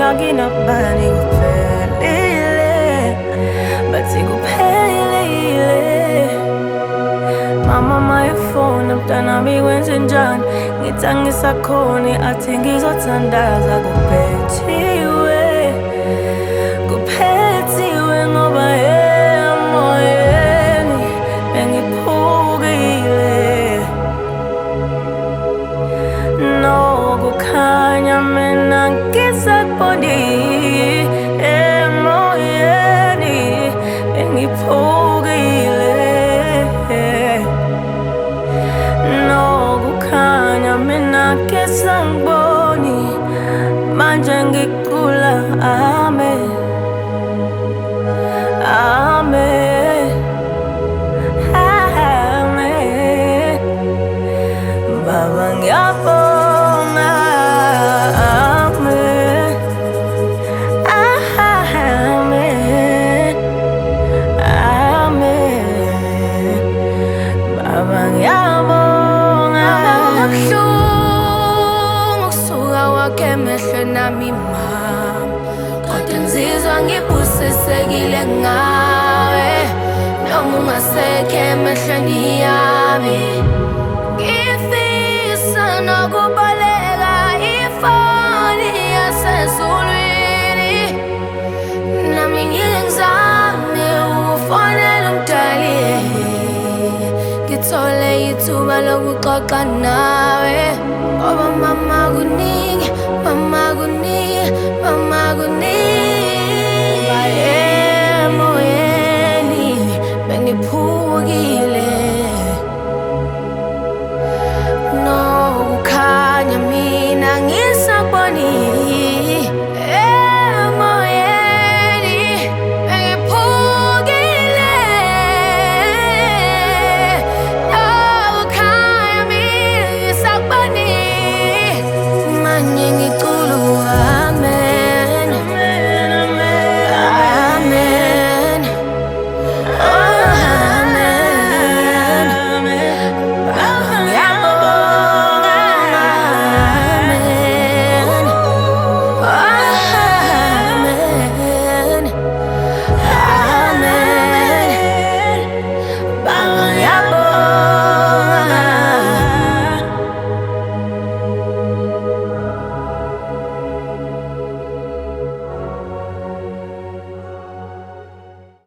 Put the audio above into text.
Nginabani kuphelile, bathi kuphelile. Mama mayifona mntanami kwenzenjani, ngithi angisakhoni, athi ngizothandaza. Kuphethiwe ngoba emoyeni bengiphukile. Nokukhanya mina ngisakuboni, emoyeni bengiphukile. Nokukhanya mina ngisakuboni, manje ngicula amen, amen, amen. Baba ngiyabonga, amen, amen, amen. Baba ngiyabonga. Kubuhlungu ukusuka wakhe emehlweni ami mama, kodwa ngizizwa ngibusisekile ngawe. Noma ungasekho emehlweni yami, ngifisa nokuboleka ifoni yasezulwini, nami ngike ngizame ukufonela umdali, ngithole ithuba lokuxoxa nawe. Ngoba mama kuningi, mama kuningi, mama kuningi. Emoyeni bengiphukile.